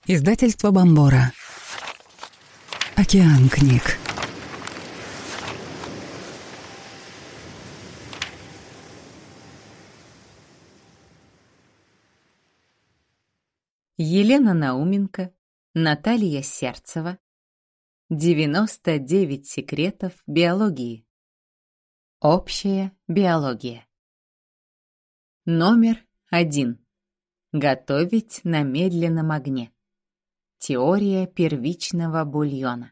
Издательство Бомбора. Океан книг. Елена Науменко, Наталья Сердцева. 99 секретов биологии. Общая биология. Номер 1. Готовить на медленном огне. Теория первичного бульона.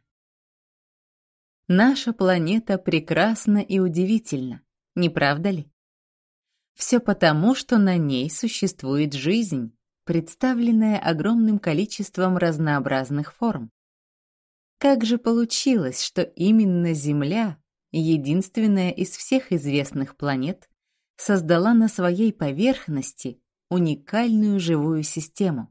Наша планета прекрасна и удивительна, не правда ли? Все потому, что на ней существует жизнь, представленная огромным количеством разнообразных форм. Как же получилось, что именно Земля, единственная из всех известных планет, создала на своей поверхности уникальную живую систему?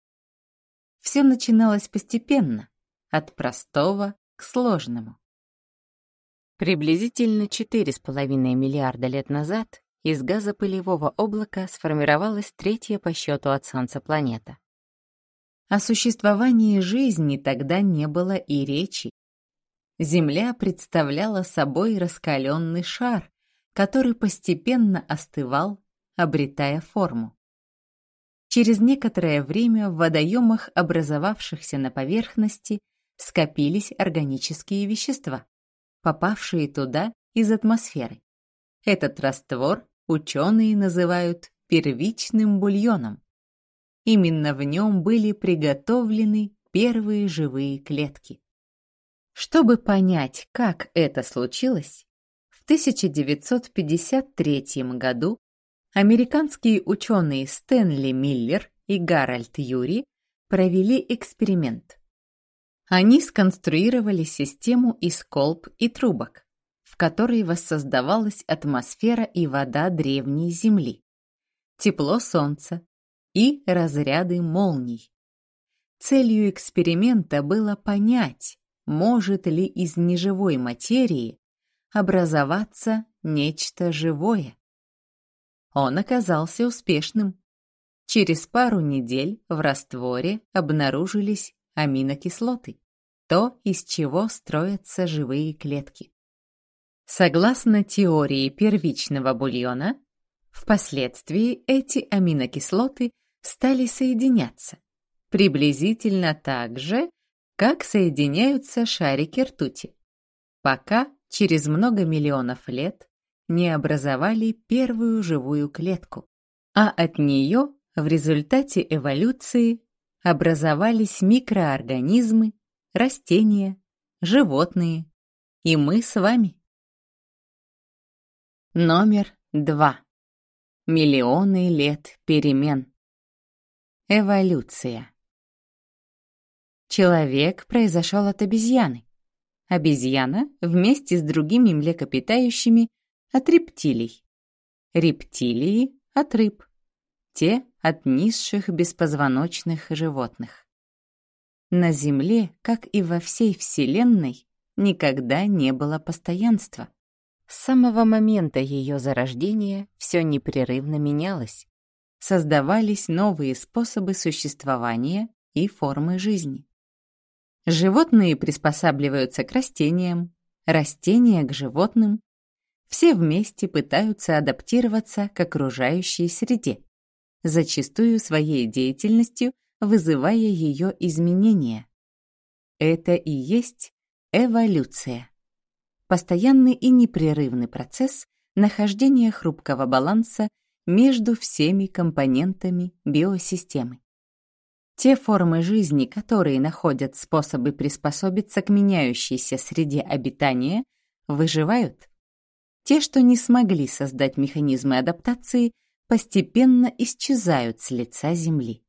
Все начиналось постепенно, от простого к сложному. Приблизительно 4,5 миллиарда лет назад из газопылевого облака сформировалась третья по счету от Солнца планета. О существовании жизни тогда не было и речи. Земля представляла собой раскаленный шар, который постепенно остывал, обретая форму. Через некоторое время в водоемах, образовавшихся на поверхности, скопились органические вещества, попавшие туда из атмосферы. Этот раствор ученые называют первичным бульоном. Именно в нем были приготовлены первые живые клетки. Чтобы понять, как это случилось, в 1953 году американские ученые Стэнли Миллер и Гарольд Юри провели эксперимент. Они сконструировали систему из колб и трубок, в которой воссоздавалась атмосфера и вода древней Земли, тепло Солнца и разряды молний. Целью эксперимента было понять, может ли из неживой материи образоваться нечто живое. Он оказался успешным. Через пару недель в растворе обнаружились аминокислоты, то, из чего строятся живые клетки. Согласно теории первичного бульона, впоследствии эти аминокислоты стали соединяться, приблизительно так же, как соединяются шарики ртути, пока через много миллионов лет не образовали первую живую клетку, а от нее в результате эволюции образовались микроорганизмы, растения, животные и мы с вами. Номер 2. Миллионы лет перемен. Эволюция. Человек произошел от обезьяны. Обезьяна вместе с другими млекопитающими от рептилий. Рептилии от рыб. Те от низших беспозвоночных животных. На Земле, как и во всей Вселенной, никогда не было постоянства. С самого момента ее зарождения все непрерывно менялось. Создавались новые способы существования и формы жизни. Животные приспосабливаются к растениям, растения к животным. Все вместе пытаются адаптироваться к окружающей среде, зачастую своей деятельностью вызывая ее изменения. Это и есть эволюция. Постоянный и непрерывный процесс нахождения хрупкого баланса между всеми компонентами биосистемы. Те формы жизни, которые находят способы приспособиться к меняющейся среде обитания, выживают. Те, что не смогли создать механизмы адаптации, постепенно исчезают с лица Земли.